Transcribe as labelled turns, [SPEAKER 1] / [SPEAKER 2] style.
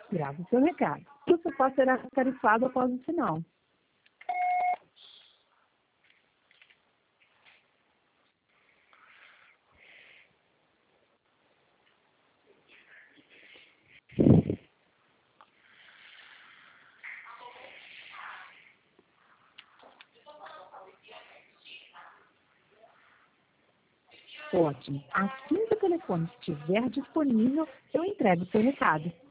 [SPEAKER 1] Grave o seu recado. O suporte será tarifado após o sinal. Ótimo. Assim que o telefone estiver disponível, eu entrego o seu recado.